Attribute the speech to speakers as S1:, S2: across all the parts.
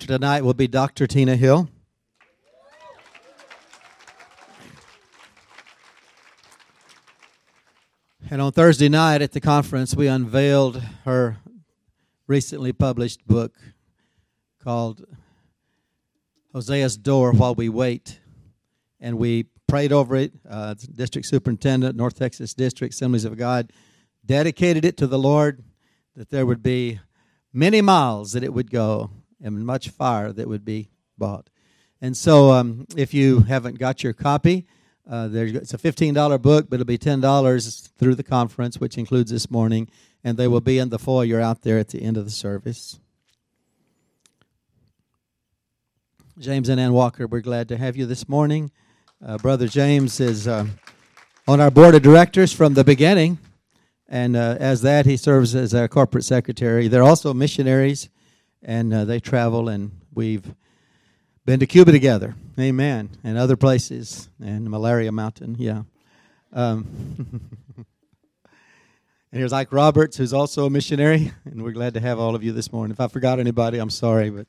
S1: director tonight will be Dr. Tina Hill. And on Thursday night at the conference, we unveiled her recently published book called Hosea's Door While We Wait. And we prayed over it. District Superintendent, North Texas District, Assemblies of God, dedicated it to the Lord, that there would be many miles that it would go and much fire that would be bought. And so if you haven't got your copy, it's a $15 book, but it'll be $10 through the conference, which includes this morning, and they will be in the foyer out there at the end of the service. James and Ann Walker, we're glad to have you this morning. Brother James is on our board of directors from the beginning, and as that, he serves as our corporate secretary. They're also missionaries, and they travel, and we've been to Cuba together, amen, and other places, and Malaria Mountain, yeah. And here's Ike Roberts, who's also a missionary, and we're glad to have all of you this morning. If I forgot anybody, I'm sorry, but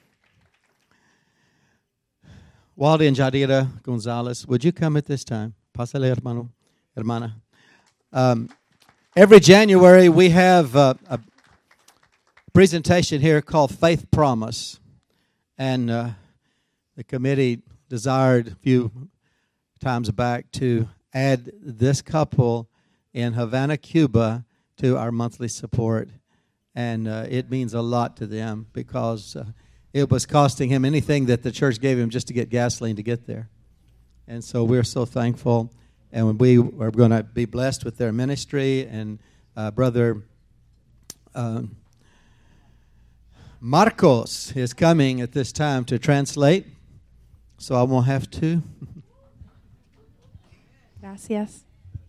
S1: Waldy and Jadira Gonzalez, would you come at this time? Pásale, hermana. Every January, we have a presentation here called Faith Promise, and the committee desired a few times back to add this couple in Havana, Cuba, to our monthly support. And it means a lot to them because it was costing him anything that the church gave him just to get gasoline to get there. And so we're so thankful. And we are going to be blessed with their ministry. And Brother Marcos is coming at this time to translate. So I won't have to.
S2: Gracias.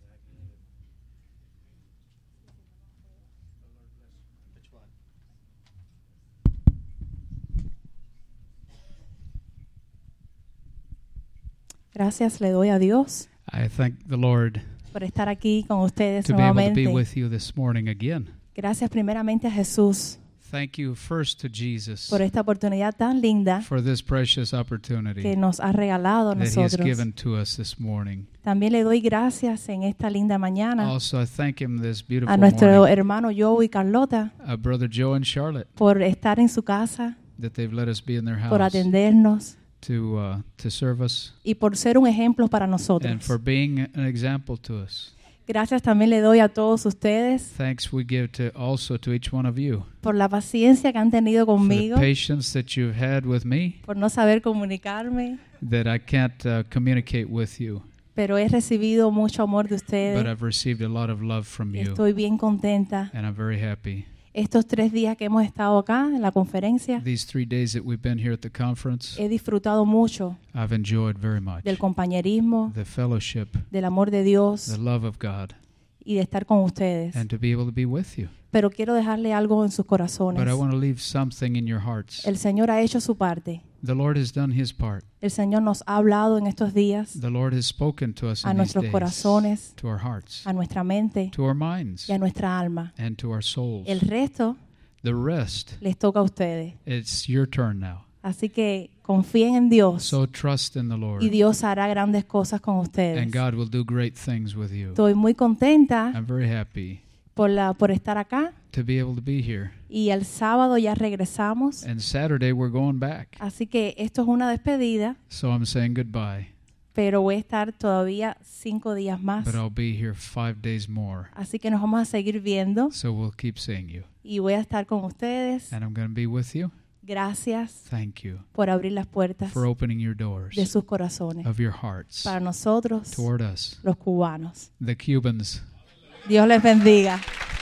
S2: Gracias le doy a Dios
S3: I thank the Lord
S2: por estar aquí con ustedes
S3: to be able to be
S2: nuevamente.
S3: with you this morning again.
S2: Gracias primeramente a Jesús
S3: Thank you first to Jesus
S2: por esta oportunidad tan linda
S3: for this precious opportunity
S2: que nos ha regalado a
S3: that He has
S2: nosotros.
S3: given to us this morning.
S2: También le doy gracias en esta linda mañana
S3: Also, I thank Him this beautiful
S2: a nuestro
S3: morning,
S2: hermano Joe y Carlota
S3: Brother Joe and Charlotte,
S2: por estar en su casa,
S3: that they've let us be in their
S2: por
S3: house
S2: atendernos
S3: to serve us
S2: y por ser un ejemplo para
S3: and
S2: nosotros.
S3: for being an example to us.
S2: Gracias también le doy a todos ustedes
S3: Thanks we give also to each one of you
S2: por la paciencia que han tenido
S3: for the
S2: conmigo,
S3: patience that you've had with me,
S2: por no saber comunicarme,
S3: that I can't communicate with you,
S2: pero he recibido mucho amor de
S3: but
S2: ustedes.
S3: I've received a lot of love from you,
S2: Estoy bien contenta.
S3: and I'm very happy.
S2: Estos 3 días que hemos estado acá en la conferencia,
S3: These 3 days that we've been here at the conference,
S2: he disfrutado mucho
S3: I've enjoyed very much
S2: del compañerismo,
S3: the fellowship,
S2: del amor de Dios
S3: the love of God,
S2: y de estar con ustedes.
S3: and to be able to be with you.
S2: Pero quiero dejarle algo en sus corazones.
S3: But I want to leave something in your hearts.
S2: El Señor ha hecho su parte.
S3: The Lord has done His part.
S2: El Señor nos ha hablado en estos días
S3: The Lord has spoken to us
S2: a
S3: in these
S2: nuestros
S3: days,
S2: corazones,
S3: to our hearts,
S2: a nuestra mente
S3: to our minds,
S2: y a nuestra alma.
S3: and to our souls.
S2: El resto
S3: The rest,
S2: les toca a ustedes.
S3: it's your turn now.
S2: Así que confíen en Dios
S3: So trust in the Lord,
S2: y Dios hará grandes cosas con ustedes.
S3: and God will do great things with you.
S2: Estoy muy contenta
S3: I'm very happy
S2: por estar acá
S3: to be able to be here.
S2: y el sábado ya regresamos.
S3: And Saturday we're going back.
S2: Así que esto es una despedida,
S3: So I'm saying goodbye,
S2: pero voy a estar todavía 5 días más.
S3: but I'll be here 5 days more.
S2: Así que nos vamos a seguir viendo
S3: So we'll keep seeing you.
S2: y voy a estar con ustedes.
S3: And I'm going to be with you.
S2: Gracias
S3: Thank you
S2: por abrir las puertas
S3: for opening your doors
S2: de sus corazones
S3: of your hearts
S2: para nosotros,
S3: toward us,
S2: los cubanos.
S3: the Cubans.
S2: Dios les bendiga.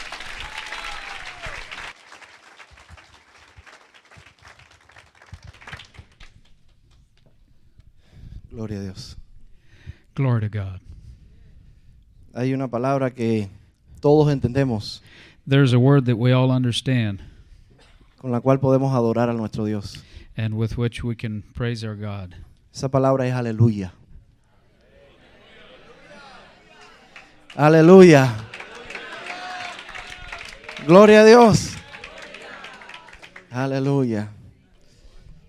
S4: Gloria a Dios.
S3: Glory to God.
S4: Hay una palabra que todos entendemos,
S3: There's a word that we all understand
S4: con la cual podemos adorar a nuestro Dios.
S3: and with which we can praise our God.
S4: Esa palabra es aleluya. Aleluya. Gloria a Dios. Aleluya.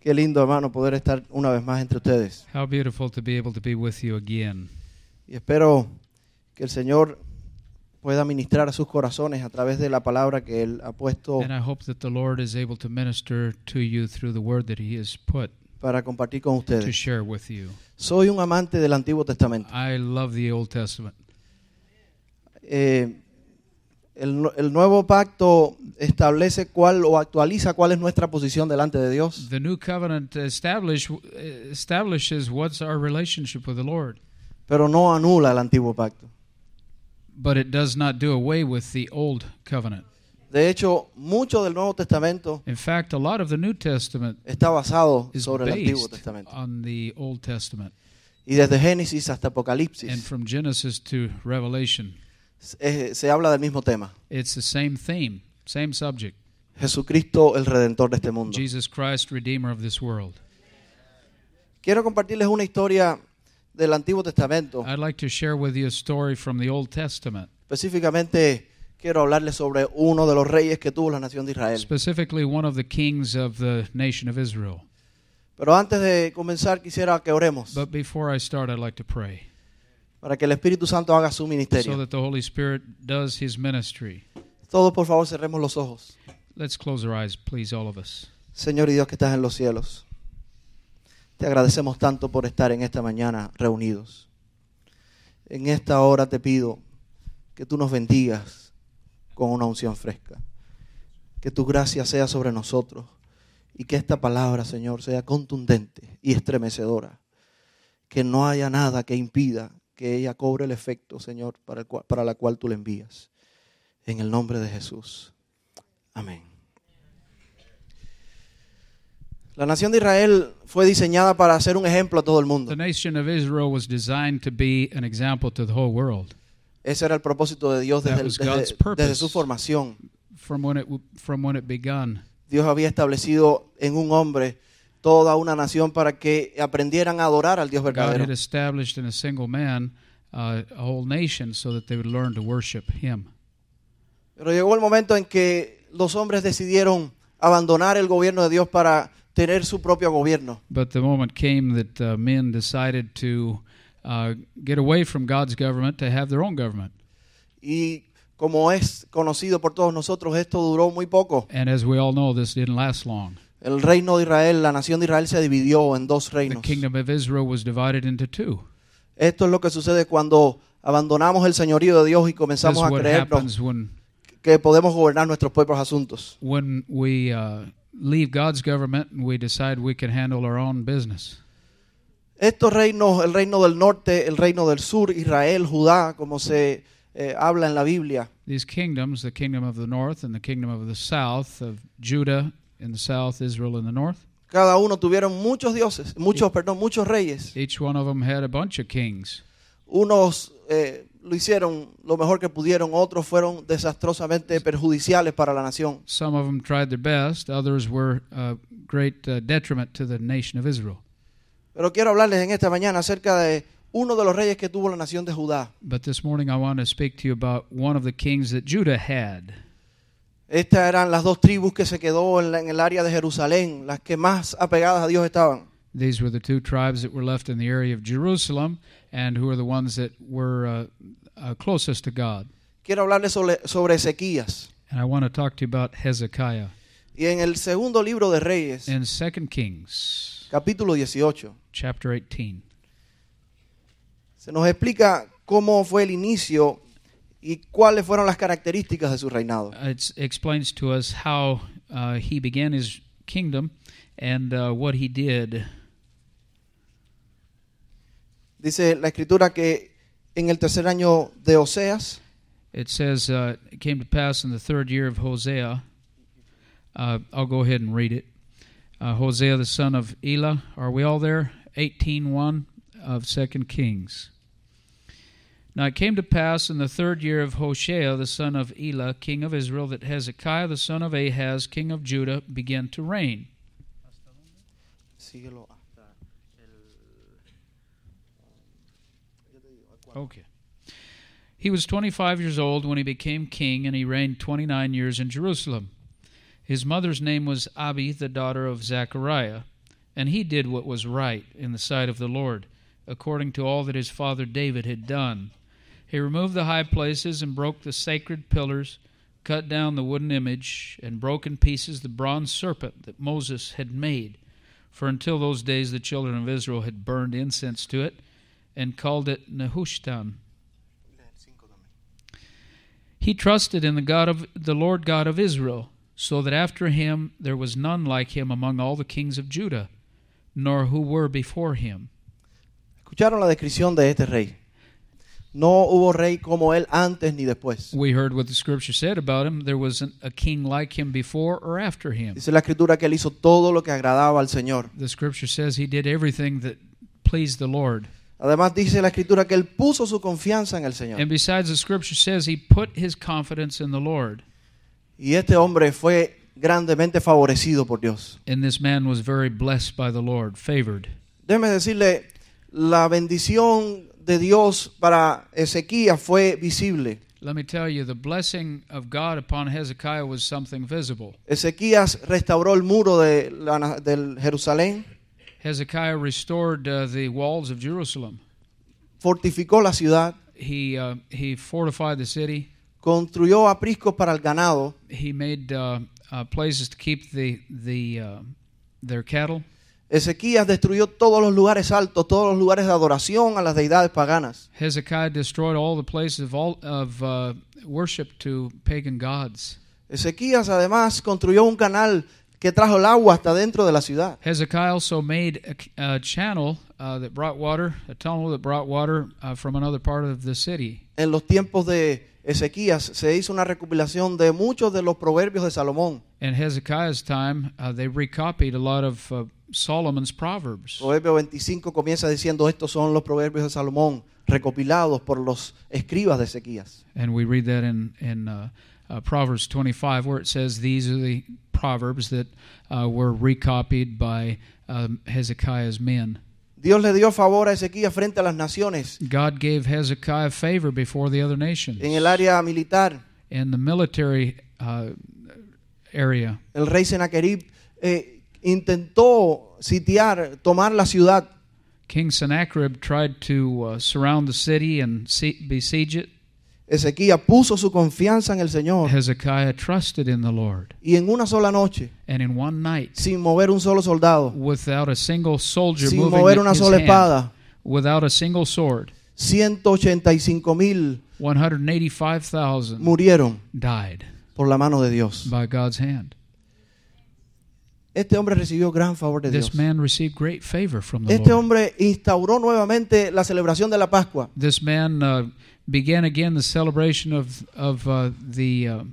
S4: Qué lindo, hermano, poder estar una vez más entre ustedes.
S3: How beautiful to be able to be with you again.
S4: Y espero que el Señor pueda ministrar a sus corazones a través de la palabra que Él ha puesto
S3: And I hope that the Lord is able to minister to you through the word that He has put
S4: para compartir con
S3: to
S4: ustedes.
S3: share with you.
S4: Soy un amante del Antiguo Testamento.
S3: I love the Old Testament.
S4: El nuevo pacto establece cuál o actualiza cuál es nuestra posición delante de Dios,
S3: The new covenant establishes what's our relationship with the Lord,
S4: pero no anula el antiguo pacto.
S3: but it does not do away with the old covenant.
S4: De hecho, mucho del Nuevo Testamento
S3: In fact, a lot of the New Testament
S4: está basado
S3: is
S4: sobre el Antiguo
S3: based
S4: Testamento.
S3: on the Old Testament.
S4: Y desde Génesis hasta
S3: And
S4: Apocalipsis
S3: from Genesis to Revelation,
S4: se habla del mismo tema.
S3: it's the same theme, same subject.
S4: Jesucristo, el Redentor de este mundo.
S3: Jesus Christ, Redeemer of this world.
S4: Quiero compartirles una historia del Antiguo Testamento.
S3: I'd like to share with you a story from the Old Testament.
S4: Específicamente quiero hablarles sobre uno de los reyes que tuvo la nación de Israel.
S3: Specifically, one of the kings of the nation of Israel.
S4: Pero antes de comenzar quisiera que oremos
S3: But before I start, I'd like to pray
S4: para que el Espíritu Santo haga su
S3: so
S4: ministerio.
S3: that the Holy Spirit does His ministry.
S4: Todos, por favor, cerremos los ojos.
S3: Let's close our eyes, please, all of us.
S4: Señor y Dios que estás en los cielos, te agradecemos tanto por estar en esta mañana reunidos. En esta hora te pido que tú nos bendigas con una unción fresca. Que tu gracia sea sobre nosotros y que esta palabra, Señor, sea contundente y estremecedora. Que no haya nada que impida que ella cobre el efecto, Señor, para la cual tú la envías. En el nombre de Jesús. Amén. La nación de Israel fue diseñada para ser un ejemplo a todo el mundo.
S3: The nation of Israel was designed to be an example to the whole world.
S4: Ese era el propósito de Dios
S3: That was God's purpose.
S4: desde su formación.
S3: From when it begun,
S4: Dios había establecido en un hombre toda una nación para que aprendieran a adorar al Dios
S3: God
S4: verdadero.
S3: had established in a single man a whole nation so that they would learn to worship Him.
S4: Pero llegó el momento en que los hombres decidieron abandonar el gobierno de Dios para tener su propio gobierno.
S3: But the moment came that men decided to get away from God's government to have their own government.
S4: Y como es conocido por todos nosotros, esto duró muy poco.
S3: And as we all know, this didn't last long.
S4: El reino de Israel, la nación de Israel se dividió en dos
S3: The
S4: reinos.
S3: kingdom of Israel was divided into two.
S4: Esto es lo que sucede cuando abandonamos el señorío de Dios y
S3: This
S4: comenzamos
S3: is
S4: a
S3: what
S4: creernos
S3: happens
S4: que podemos gobernar nuestros propios asuntos.
S3: when we leave God's government and we decide we can handle our own business.
S4: Estos reinos, el reino del norte, el reino del sur, Israel, Judá, como se habla en la Biblia,
S3: These kingdoms, the kingdom of the north and the kingdom of the south, of Judah in the south, Israel in the north,
S4: cada uno tuvieron muchos dioses, muchos reyes.
S3: each one of them had a bunch of kings.
S4: Unos lo hicieron lo mejor que pudieron, otros fueron desastrosamente perjudiciales para la nación.
S3: Some of them tried their best, others were a great detriment to the nation of Israel.
S4: Pero quiero hablarles en esta mañana acerca de uno de los reyes que tuvo la nación de Judá.
S3: But this morning I want to speak to you about one of the kings that Judah had.
S4: Estas eran las dos tribus que se quedó en el área de Jerusalén, las que más apegadas a Dios estaban.
S3: These were the two tribes that were left in the area of Jerusalem and who are the ones that were closest to God.
S4: Quiero hablarles sobre Ezequías.
S3: And I want to talk to you about Hezekiah.
S4: Y en el segundo libro de Reyes,
S3: In 2 Kings,
S4: capítulo 18,
S3: chapter 18,
S4: se nos explica cómo fue el inicio y cuáles fueron las características de su reinado.
S3: it explains to us how he began his kingdom and what he did.
S4: Dice la escritura que en el tercer año de Oseas,
S3: It says, it came to pass in the third year of Hosea. I'll go ahead and read it. Hosea the son of Elah. Are we all there? 18:1 of 2 Kings. Now it came to pass in the third year of Hoshea the son of Elah, king of Israel, that Hezekiah the son of Ahaz, king of Judah, began to reign. Okay. He was 25 years old when he became king, and he reigned 29 years in Jerusalem. His mother's name was Abi, the daughter of Zechariah. And he did what was right in the sight of the Lord, according to all that his father David had done. He removed the high places and broke the sacred pillars, cut down the wooden image, and broke in pieces the bronze serpent that Moses had made. For until those days the children of Israel had burned incense to it and called it Nehushtan. He trusted in the Lord God of Israel, so that after him there was none like him among all the kings of Judah, nor who were before him.
S4: Escucharon la descripción de este rey. No hubo rey como él antes ni después.
S3: We heard what the scripture said about him. There wasn't a king like him before or after him.
S4: Dice la escritura que él hizo todo lo que agradaba al Señor.
S3: The scripture says he did everything that pleased the Lord.
S4: Además dice la escritura que él puso su confianza en el Señor.
S3: And besides, the scripture says he put his confidence in the Lord.
S4: Y este hombre fue grandemente favorecido por Dios.
S3: And this man was very blessed by the Lord, favored.
S4: Déjeme decirle, la bendición de Dios para Ezequías fue visible.
S3: Let me tell you, the blessing of God upon Hezekiah was something visible.
S4: Ezequías restauró el muro del Jerusalén,
S3: Hezekiah restored the walls of Jerusalem.
S4: fortificó la ciudad,
S3: He fortified the city.
S4: construyó apriscos para el ganado,
S3: He made places to keep their cattle.
S4: Ezequías destruyó todos los lugares altos, todos los lugares de adoración a las deidades paganas.
S3: Hezekiah destroyed all the places of worship to pagan gods.
S4: Ezequías además construyó un canal que trajo el agua hasta dentro de la ciudad.
S3: Hezekiah also made a channel that brought water, a tunnel that brought water from another part of the city.
S4: En los tiempos de Ezequías se hizo una recopilación de muchos de los proverbios de Salomón.
S3: In Hezekiah's time, they recopied a lot of Solomon's proverbs.
S4: Proverbio 25 comienza diciendo: estos son los proverbios de Salomón recopilados por los escribas de Ezequías.
S3: And we read that in Proverbs 25, where it says these are the proverbs that were recopied by Hezekiah's men.
S4: Dios le dio favor a Ezequías frente a las naciones
S3: God gave Hezekiah favor before the other nations.
S4: en el área militar.
S3: In the military area,
S4: El rey Sennacherib intentó sitiar, tomar la ciudad.
S3: King Sennacherib tried to surround the city and besiege it.
S4: Ezequías puso su confianza en el Señor
S3: Hezekiah trusted in the Lord.
S4: y en una sola noche,
S3: And in one night,
S4: sin mover un solo soldado,
S3: without a single soldier
S4: sin
S3: moving
S4: mover una
S3: his
S4: sola
S3: hand,
S4: espada,
S3: without a single sword,
S4: 185,000
S3: 185,000
S4: murieron
S3: died
S4: por la mano de Dios.
S3: by God's hand.
S4: Este hombre recibió gran favor de Dios.
S3: This man received great favor from the
S4: Este
S3: Lord.
S4: hombre instauró nuevamente la celebración de la Pascua.
S3: This man began again the celebration of the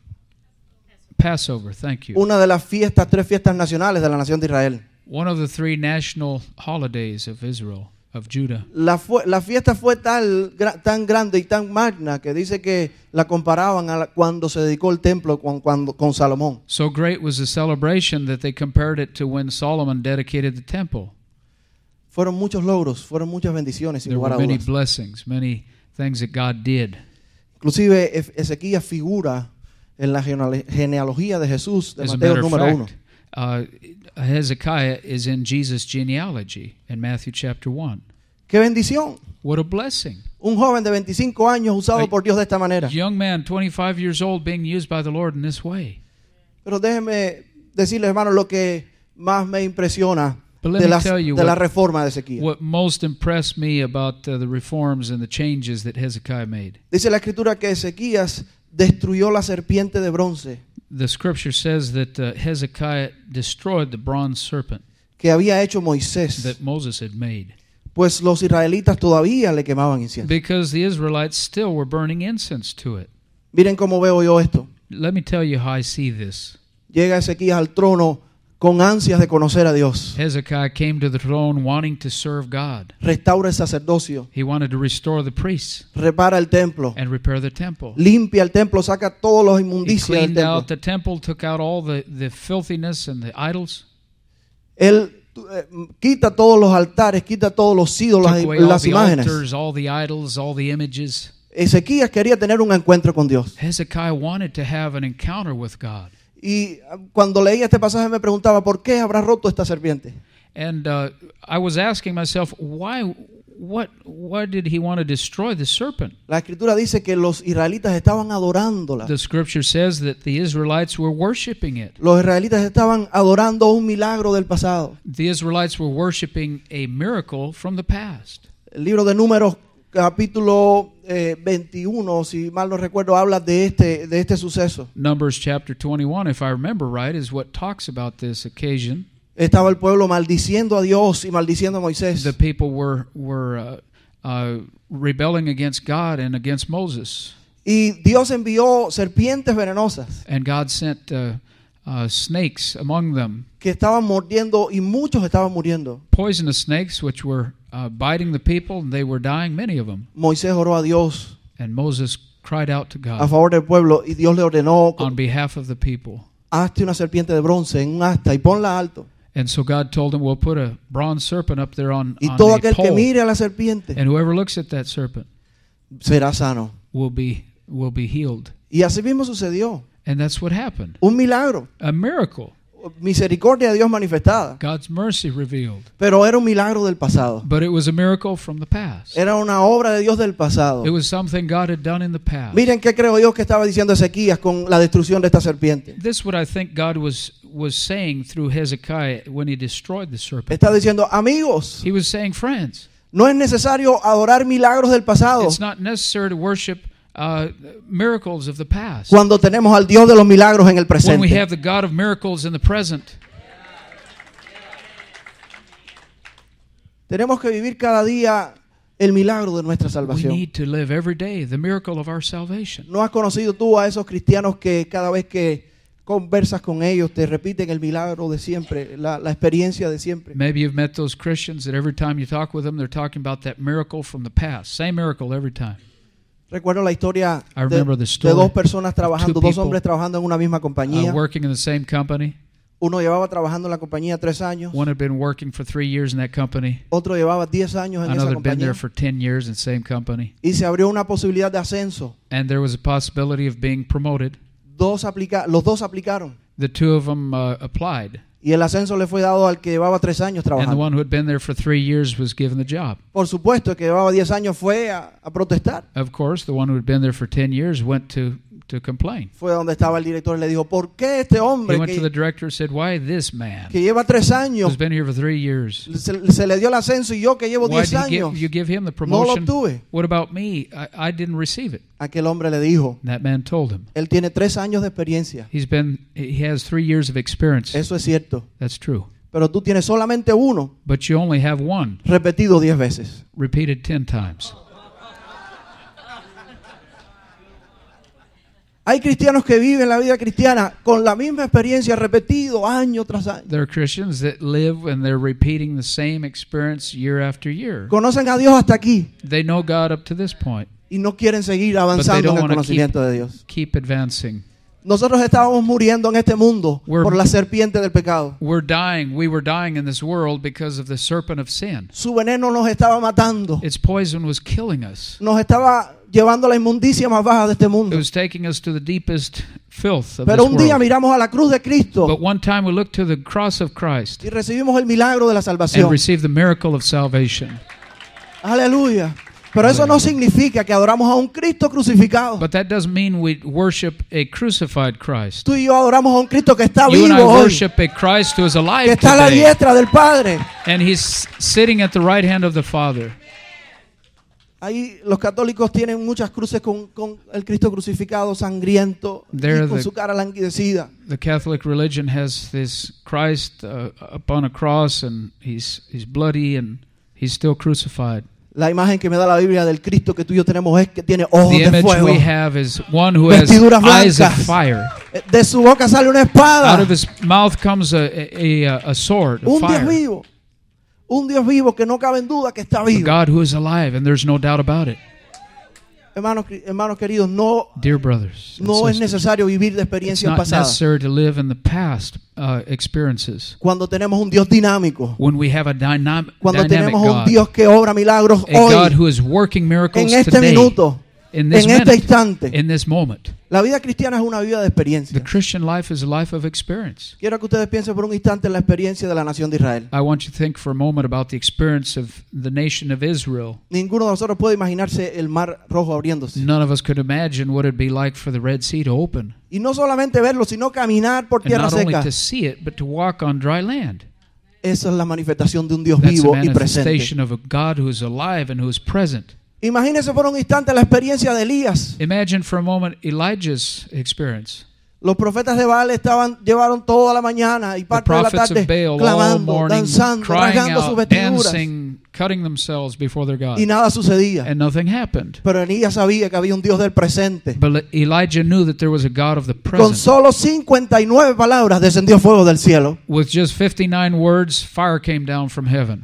S3: Passover. Thank you.
S4: Una de las fiestas, 3 fiestas nacionales de la nación de Israel.
S3: One of the 3 national holidays of Israel, of Judah.
S4: La fiesta fue tan grande y tan magna que dice que la comparaban a cuando se dedicó el templo con Salomón.
S3: So great was the celebration that they compared it to when Solomon dedicated the temple.
S4: Fueron muchos logros, fueron muchas bendiciones sin
S3: There
S4: lugar
S3: were
S4: a
S3: many
S4: dudas.
S3: blessings, many things that God did.
S4: Inclusive Ezequías figura en la genealogía de Jesús de
S3: As a
S4: Mateo
S3: matter of
S4: número 1.
S3: fact, Hezekiah is in Jesus' genealogy in Matthew chapter 1.
S4: ¡Qué bendición!
S3: What a blessing.
S4: Un joven de 25 años usado por Dios de esta manera.
S3: A young man, 25 years old, being used by the Lord in this way.
S4: Pero déjeme decirles, hermanos, lo que más me impresiona
S3: But let
S4: de
S3: me tell you
S4: la
S3: what,
S4: reforma de Ezequías.
S3: what most impressed me about the reforms and the changes that Hezekiah made.
S4: Dice la escritura que Ezequías destruyó la serpiente de bronce
S3: The scripture says that Hezekiah destroyed the bronze serpent
S4: que había hecho Moisés,
S3: that Moses had made,
S4: pues los israelitas todavía le quemaban incienso.
S3: because the Israelites still were burning incense to it.
S4: Miren cómo veo yo esto.
S3: Let me tell you how I see this.
S4: Llega Ezequías al trono con ansias de conocer a Dios.
S3: Hezekiah came to the throne wanting to serve God.
S4: Restaura el sacerdocio,
S3: He wanted to restore the priests
S4: repara el templo,
S3: and repair the temple.
S4: limpia el templo, saca todos los
S3: He
S4: inmundicias del
S3: cleaned
S4: templo.
S3: out the temple, took out all the filthiness and the idols,
S4: Él quita todos los altares, quita todos los ídolos,
S3: took away all
S4: las
S3: the
S4: imágenes.
S3: altars, all the idols, all the images.
S4: Ezequías quería tener un encuentro con Dios.
S3: Hezekiah wanted to have an encounter with God.
S4: Y cuando leía este pasaje me preguntaba, ¿por qué habrá roto esta serpiente?
S3: And I was asking myself, why did he want to destroy the serpent?
S4: La escritura dice que los israelitas estaban adorándola.
S3: The scripture says that the Israelites were worshiping it.
S4: Los israelitas estaban adorando un milagro del pasado.
S3: The Israelites were worshiping a miracle from the past.
S4: El libro de Números, capítulo 21, si mal no recuerdo, habla de este suceso.
S3: Numbers chapter 21, if I remember right, is what talks about this occasion.
S4: Estaba el pueblo maldiciendo a Dios y maldiciendo a Moisés.
S3: The people were rebelling against God and against Moses.
S4: Y Dios envió serpientes venenosas
S3: And God sent snakes among them,
S4: que estaban mordiendo y muchos estaban muriendo.
S3: poisonous snakes which were biting the people, and they were dying, many of them.
S4: Moisés oró a Dios
S3: And Moses cried out to
S4: a
S3: God
S4: favor del pueblo y Dios le ordenó:
S3: on behalf of the people.
S4: hazte una serpiente de bronce en un asta y ponla alto.
S3: And so God told him, we'll put a bronze serpent up there on
S4: Y todo
S3: a
S4: aquel que
S3: pole,
S4: mire a la serpiente
S3: and whoever looks at that serpent
S4: será sano.
S3: will be healed.
S4: Y así mismo sucedió.
S3: And that's what happened.
S4: Un milagro.
S3: A miracle.
S4: Misericordia de Dios manifestada.
S3: God's mercy revealed.
S4: Pero era un milagro del pasado.
S3: But it was a miracle from the past.
S4: Era una obra de Dios del pasado.
S3: It was something God had done in the past.
S4: Miren qué creo yo que estaba diciendo Ezequías con la destrucción de esta serpiente.
S3: This is what I think God was saying through Hezekiah when he destroyed the serpent.
S4: Está diciendo: amigos,
S3: He was saying, friends,
S4: no es necesario adorar milagros del pasado
S3: it's not necessary to worship miracles of the past
S4: cuando tenemos al Dios de los milagros en el
S3: when we
S4: presente.
S3: have the God of miracles in the present.
S4: Tenemos que vivir cada día el milagro de nuestra
S3: We
S4: salvación.
S3: need to live every day the miracle of our salvation.
S4: ¿No has conocido tú a esos cristianos que cada vez que conversas con ellos te repiten el milagro de siempre, la experiencia de siempre?
S3: Maybe you've met those Christians that every time you talk with them, they're talking about that miracle from the past. Same miracle every time.
S4: Recuerdo la historia
S3: I remember the
S4: de
S3: story
S4: dos personas trabajando,
S3: two
S4: dos
S3: people,
S4: hombres trabajando en una misma compañía.
S3: Working in the same company.
S4: Uno llevaba trabajando en la compañía 3 años,
S3: One had been working for 3 years in that company.
S4: otro llevaba 10 años en esa
S3: Another had been there
S4: compañía.
S3: for 10 years in the same company.
S4: Y se abrió una posibilidad de ascenso.
S3: And there was a possibility of being promoted.
S4: Los dos aplicaron.
S3: The two of them applied.
S4: Y el ascenso le fue dado al que llevaba 3 años
S3: And the
S4: trabajando.
S3: one who had been there for 3 years was given the job.
S4: Por supuesto, el que llevaba 10 años fue a protestar.
S3: Of course, the one who had been there for 10 years went to complain.
S4: Fue donde estaba el director y le dijo: ¿por qué este
S3: He
S4: hombre
S3: went to the
S4: que
S3: director and said, why this man
S4: lleva 3 años
S3: who's been here for 3 years?
S4: se le dio el ascenso y yo que llevo
S3: Why
S4: 10
S3: did
S4: años
S3: you give him the
S4: no lo
S3: promotion?
S4: obtuve?
S3: What about me? I didn't receive it.
S4: Aquel hombre le dijo:
S3: And that man told him.
S4: él tiene 3 años de experiencia.
S3: He has 3 years of experience.
S4: Eso es cierto.
S3: That's true.
S4: Pero tú tienes solamente uno
S3: But you only have one
S4: repetido 10 veces.
S3: repeated 10 times.
S4: Hay cristianos que viven la vida cristiana con la misma experiencia repetido año tras año.
S3: There are Christians that live and they're repeating the same experience year after year.
S4: Conocen a Dios hasta aquí
S3: They know God up to this point,
S4: y no quieren seguir
S3: but they
S4: avanzando en
S3: don't
S4: el
S3: want to
S4: conocimiento de Dios.
S3: keep advancing.
S4: Nosotros estábamos muriendo en este mundo por la serpiente del pecado.
S3: We were dying in this world because of the serpent of sin.
S4: Su veneno nos estaba matando.
S3: Its poison was killing us.
S4: Nos estaba llevando a la inmundicia más baja de este
S3: It
S4: mundo.
S3: was taking us to the deepest filth of
S4: Pero
S3: this
S4: un día
S3: world.
S4: miramos a la cruz de Cristo
S3: But one time we looked to the cross of Christ
S4: y recibimos el milagro de la
S3: and
S4: salvación.
S3: received the miracle of salvation.
S4: Aleluya. Pero eso no significa que adoramos a un Cristo crucificado.
S3: But that doesn't mean we worship a crucified Christ.
S4: Tú y yo adoramos a un Cristo que está
S3: You and I
S4: vivo hoy,
S3: worship a Christ who is
S4: que
S3: alive
S4: está a la
S3: today,
S4: diestra del Padre.
S3: and He's sitting at the right hand of the Father.
S4: Ahí los católicos tienen muchas cruces con el Cristo crucificado, sangriento,
S3: They're
S4: y con
S3: the-
S4: su cara languidecida.
S3: The Catholic religion has this Christ upon a cross, and he's bloody, and He's still crucified.
S4: La imagen que me da la Biblia del Cristo que tú y yo tenemos es que tiene ojos
S3: The
S4: de
S3: image
S4: fuego.
S3: we have is one who has
S4: Vestiduras
S3: eyes of
S4: blancas.
S3: fire.
S4: De su boca sale una espada.
S3: Out of his mouth comes a sword of
S4: Un Dios
S3: fire.
S4: vivo. Un Dios vivo que no cabe en duda que está
S3: A
S4: vivo.
S3: God who is alive, and there's no doubt about it.
S4: Hermanos queridos, no
S3: Dear brothers, and
S4: es
S3: sisters,
S4: necesario vivir de
S3: it's
S4: experiencias
S3: not
S4: pasadas.
S3: necessary to live in the past experiences.
S4: Cuando tenemos un Dios dinámico.
S3: When we have a
S4: Cuando
S3: dynamic
S4: tenemos un
S3: God,
S4: Dios que obra milagros
S3: a God
S4: hoy,
S3: who is working miracles
S4: en este
S3: today,
S4: minuto,
S3: in this
S4: en este
S3: minute,
S4: instante.
S3: in this moment.
S4: La vida cristiana es una vida de
S3: The
S4: experiencia.
S3: Christian life is a life of experience.
S4: Quiero que ustedes piensen por un instante en la experiencia de la nación de Israel.
S3: I want you to think for a moment about the experience of the nation of Israel.
S4: Ninguno de nosotros puede imaginarse el mar rojo abriéndose.
S3: None of us could imagine what it'd be like for the Red Sea to open.
S4: Y no solamente verlo, sino caminar por
S3: And
S4: tierra
S3: not only
S4: seca.
S3: to see it, but to walk on dry land.
S4: Esa es la manifestación de un Dios
S3: That's a
S4: vivo y presente.
S3: manifestation of a God who is alive and who is present.
S4: Imagínense por un instante la experiencia de Elías.
S3: Imagine for a moment Elijah's experience.
S4: Los profetas de Baal llevaron toda la mañana y
S3: The
S4: parte de la
S3: prophets
S4: tarde
S3: of Baal all
S4: clamando,
S3: morning,
S4: danzando,
S3: crying
S4: rasgando sus
S3: out,
S4: vestiduras.
S3: dancing, cutting themselves before their God.
S4: Y nada sucedía.
S3: And nothing happened.
S4: Pero Elías sabía que había un Dios del presente.
S3: But Elijah knew that there was a God of the
S4: Con
S3: present.
S4: solo 59 palabras descendió fuego del cielo.
S3: With just 59 words, fire came down from heaven.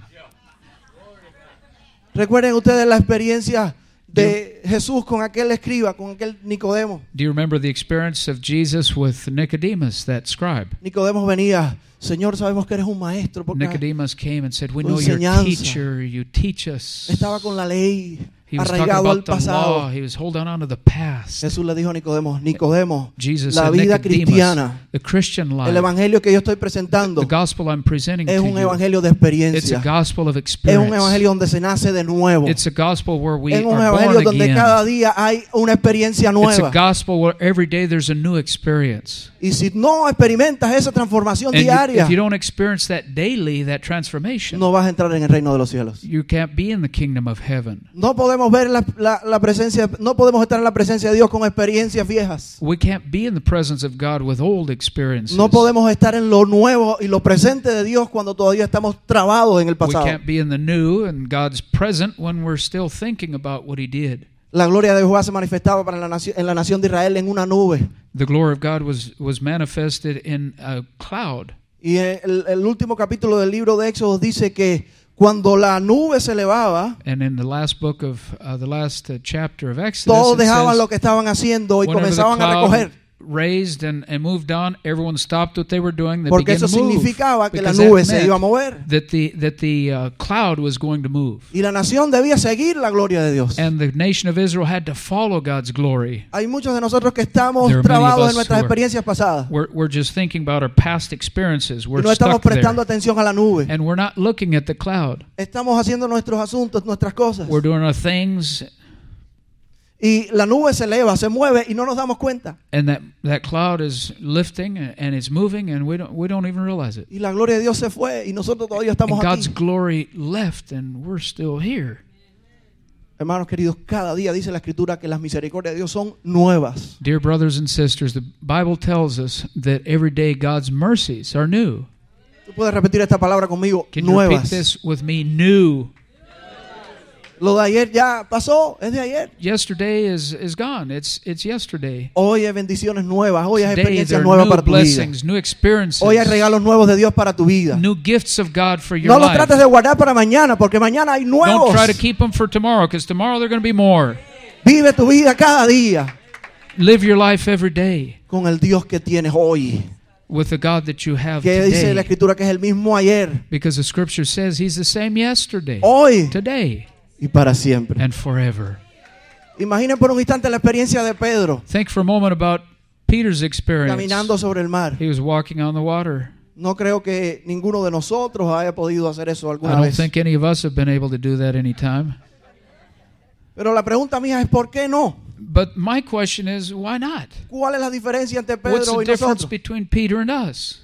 S4: Recuerden ustedes la experiencia de Jesús con aquel escriba, con aquel Nicodemo.
S3: Do you remember the experience of Jesus with Nicodemus, that scribe?
S4: Nicodemo venía, Señor, sabemos que eres un maestro porque
S3: Nicodemus came and said, "We
S4: Tu
S3: know you're a
S4: enseñanza
S3: teacher, you teach us."
S4: estaba con la ley,
S3: He was talking
S4: arraigado al
S3: about the law.
S4: pasado.
S3: He was holding on to the past.
S4: Jesús le dijo a Nicodemo, Nicodemo,
S3: Jesus
S4: la
S3: said,
S4: vida
S3: Nicodemus,
S4: cristiana,
S3: the Christian
S4: el
S3: life,
S4: evangelio que yo estoy presentando
S3: the gospel I'm presenting
S4: es
S3: to
S4: un
S3: you,
S4: evangelio de
S3: it's a
S4: experiencia.
S3: gospel of
S4: Es un
S3: experience.
S4: evangelio donde se nace de nuevo.
S3: It's a gospel where we
S4: Es un
S3: are
S4: evangelio
S3: born
S4: donde
S3: again.
S4: cada día hay una experiencia
S3: It's a
S4: nueva.
S3: gospel where every day there's a new experience.
S4: Y si no experimentas esa transformación
S3: And
S4: diaria,
S3: if you don't experience that daily, that transformation,
S4: no vas a entrar en el reino de los cielos.
S3: you can't be in the kingdom of heaven.
S4: No podemos ver la presencia, no podemos estar en la presencia de Dios con experiencias viejas.
S3: We can't be in the presence of God with old experiences.
S4: No podemos estar en lo nuevo y lo presente de Dios cuando todavía estamos trabados en el
S3: We
S4: pasado.
S3: can't be in the new and God's present when we're still thinking about what He did.
S4: La gloria de Jehová se manifestaba en la nación de Israel en una nube.
S3: The glory of God was manifested in a cloud.
S4: Y el último capítulo del libro de Éxodo dice que cuando la nube se elevaba,
S3: And in the last book of the last chapter of Exodus,
S4: todos
S3: it
S4: dejaban
S3: says,
S4: lo que estaban haciendo y
S3: whenever the
S4: comenzaban a
S3: cloud
S4: recoger.
S3: raised and moved on, everyone stopped what they were doing. They
S4: Porque
S3: began
S4: eso
S3: to move.
S4: significaba que la
S3: Because that
S4: nube se
S3: meant
S4: iba a mover.
S3: that the cloud was going to move.
S4: Y la nación debía seguir la gloria de Dios.
S3: And the nation of Israel had to follow God's glory.
S4: Hay muchos de nosotros que estamos
S3: There are many of
S4: trabados
S3: us
S4: en nuestras
S3: who are-
S4: experiencias pasadas.
S3: We're just thinking about our past experiences.
S4: Y
S3: We're
S4: no estamos
S3: stuck
S4: prestando
S3: there.
S4: atención a la nube.
S3: And we're not looking at the cloud.
S4: Estamos haciendo nuestros asuntos, nuestras cosas.
S3: We're doing our things,
S4: Y la nube se eleva, se mueve y no nos damos cuenta.
S3: and that cloud is lifting and it's moving, and we don't even realize it.
S4: Y la gloria de Dios se fue y nosotros todavía estamos
S3: And God's
S4: aquí.
S3: glory left, and we're still here.
S4: Hermanos queridos, cada día dice la Escritura que las misericordias de Dios son nuevas.
S3: Dear brothers and sisters, the Bible tells us that every day God's mercies are new.
S4: Tú puedes repetir esta palabra conmigo,
S3: Can you repeat
S4: nuevas.
S3: this with me? New.
S4: Lo de ayer ya pasó, es de ayer.
S3: Yesterday is gone. It's yesterday.
S4: Hoy hay bendiciones nuevas, hoy hay
S3: Today
S4: experiencias
S3: there are
S4: nuevas
S3: new
S4: para tu vida.
S3: blessings, new experiences,
S4: Hoy hay regalos nuevos de Dios para tu vida.
S3: new gifts of God for your
S4: No los
S3: life.
S4: trates de guardar para mañana, porque mañana hay
S3: Don't
S4: nuevos.
S3: try to keep them for tomorrow, because tomorrow they're going to be more.
S4: Vive tu vida cada día
S3: Live your life every day
S4: con el Dios que tienes hoy.
S3: with the God that you have
S4: Que dice la
S3: today.
S4: Escritura que es el mismo ayer,
S3: Because the scripture says He's the same yesterday,
S4: hoy
S3: today,
S4: y para siempre.
S3: and forever.
S4: Imaginen por un instante la experiencia de Pedro
S3: Think for a moment about Peter's experience.
S4: caminando sobre el mar.
S3: He was walking on the water.
S4: No creo que ninguno de nosotros haya podido hacer eso
S3: I
S4: alguna
S3: don't
S4: vez.
S3: think any of us have been able to do that any time.
S4: Pero la pregunta mía es ¿por qué no?
S3: But my question is, why not?
S4: ¿Cuál es la diferencia entre
S3: What's
S4: Pedro
S3: the
S4: y
S3: difference
S4: nosotros?
S3: between Peter and us?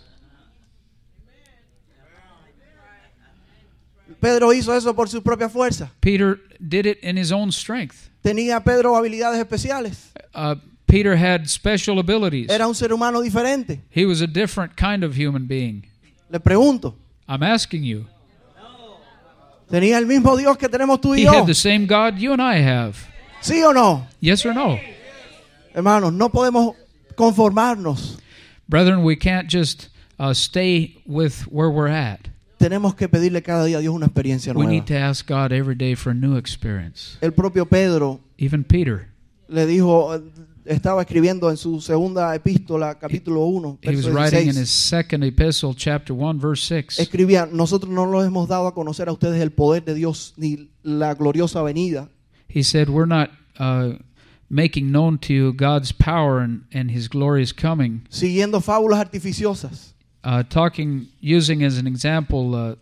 S4: Pedro hizo eso por su propia fuerza.
S3: Peter did it in his own strength.
S4: Tenía Pedro habilidades especiales.
S3: Peter had special abilities.
S4: Era un ser humano diferente.
S3: He was a different kind of human being.
S4: Le pregunto,
S3: I'm asking you.
S4: ¿tenía el mismo Dios que tenemos tú y
S3: He
S4: yo?
S3: had the same God you and I have.
S4: ¿Sí o no?
S3: Yes or no?
S4: Hermanos, no podemos conformarnos.
S3: Brethren, we can't just stay with where we're at.
S4: Tenemos que pedirle cada día a Dios una experiencia
S3: We
S4: nueva.
S3: need to ask God every day for a new experience.
S4: El propio Pedro
S3: Even Peter.
S4: le dijo, estaba escribiendo en su segunda epístola, capítulo 1,
S3: He was
S4: verso
S3: writing in
S4: 16.
S3: his second epistle, chapter 1, verse 6.
S4: Escribía, nosotros no les hemos dado a conocer a ustedes el poder de Dios ni la gloriosa venida.
S3: He said, we're not making known to you God's power and His glorious coming,
S4: siguiendo fábulas artificiosas,
S3: using as an example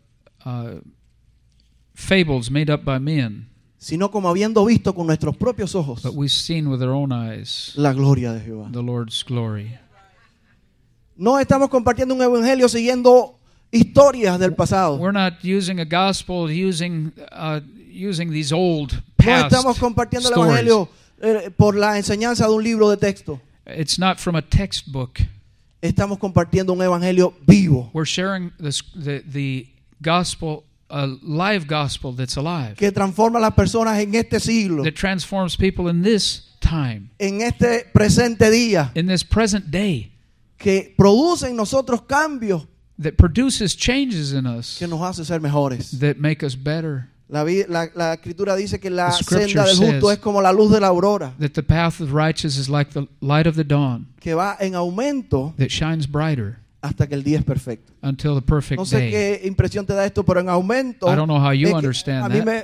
S3: fables made up by men,
S4: sino como habiendo visto con nuestros propios ojos
S3: but we've seen with our own eyes
S4: la gloria de Jehová.
S3: the Lord's glory.
S4: No estamos compartiendo un evangelio siguiendo historias del pasado.
S3: We're not using a gospel using these old
S4: No
S3: past
S4: estamos compartiendo el
S3: stories.
S4: evangelio por la enseñanza de un libro de texto.
S3: It's not from a textbook.
S4: Estamos compartiendo un evangelio vivo
S3: We're sharing the gospel, a live gospel that's alive,
S4: que transforma a las personas en este siglo,
S3: that transforms people in this time,
S4: en este presente día,
S3: in this present day,
S4: que produce en nosotros cambios
S3: that produces changes in us,
S4: que nos hace ser mejores.
S3: that make us better.
S4: La escritura dice que la
S3: The scripture
S4: senda del justo
S3: says
S4: es como la luz de la aurora,
S3: That the path of the righteous is like the light of the dawn,
S4: que va en aumento
S3: that shines brighter
S4: hasta que el día es perfecto.
S3: until the perfect
S4: No sé
S3: day.
S4: qué impresión te da esto, pero en aumento
S3: I don't know how you
S4: es que
S3: understand
S4: a mí
S3: that.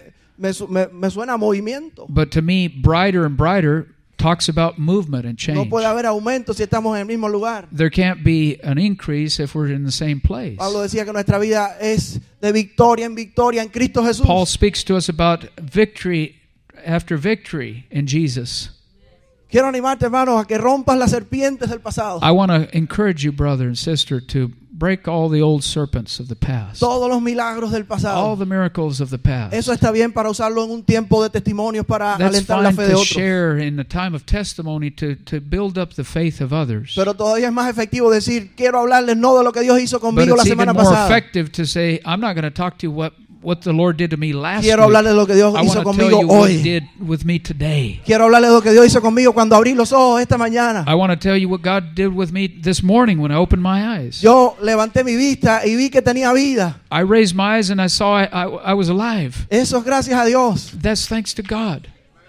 S4: me suena a movimiento.
S3: But to me, brighter and brighter talks about movement and
S4: No
S3: change.
S4: puede haber aumento si estamos en el mismo lugar.
S3: There can't be an increase if we're in the same place.
S4: Pablo decía que nuestra vida es de victoria en Cristo Jesús.
S3: Paul speaks to us about victory after victory in Jesus.
S4: Quiero animarte, hermanos, a que rompas las serpientes del pasado.
S3: I want to encourage you, brother and sister, to break all the old serpents of the past,
S4: Todos los milagros del
S3: all
S4: pasado.
S3: the miracles of the past.
S4: Eso está bien para usarlo en un tiempo de testimonios para
S3: That's
S4: alentar la
S3: fine
S4: fe de
S3: to
S4: otros.
S3: share in the time of testimony to build up the faith of others.
S4: Pero todavía es más efectivo decir, quiero hablarles no de lo que Dios hizo
S3: But
S4: conmigo la
S3: it's even
S4: semana
S3: more
S4: pasada.
S3: effective to say, I'm not going to talk to you what the Lord did to me last
S4: Quiero
S3: week.
S4: hablarles de lo que Dios
S3: I
S4: hizo
S3: want to tell
S4: conmigo
S3: you what He
S4: hoy.
S3: did with me today.
S4: Quiero hablarles de lo que Dios hizo conmigo cuando abrí los ojos esta mañana.
S3: I want to tell you what God did with me this morning when I opened my eyes.
S4: Yo levanté mi vista y vi que tenía vida.
S3: I raised my eyes and I saw I was alive.
S4: Eso es gracias a Dios.
S3: That's thanks to God.